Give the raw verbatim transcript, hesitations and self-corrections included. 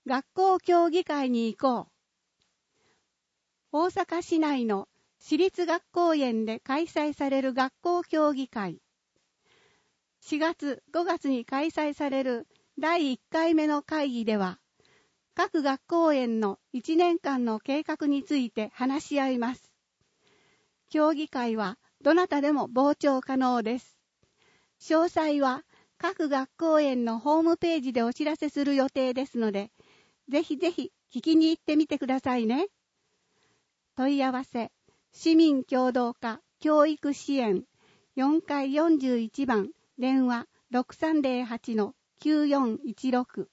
学校協議会に行こう。大阪市内の私立学校園で開催される学校協議会。しがつ、ごがつに開催されるだいいっかいめの会議では、各学校園のいちねんかんの計画について話し合います。協議会はどなたでも傍聴可能です。詳細は各学校園のホームページでお知らせする予定ですので、ぜひぜひ聞きに行ってみてくださいね。問い合わせ、市民協働課教育支援よんかいよんじゅういちばん電話 ろくさんぜろはちのきゅうよんいちろく